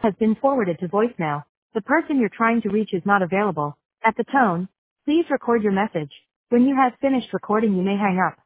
has been forwarded to voicemail. The person you're trying to reach is not available. At the tone, please record your message. When you have finished recording, you may hang up.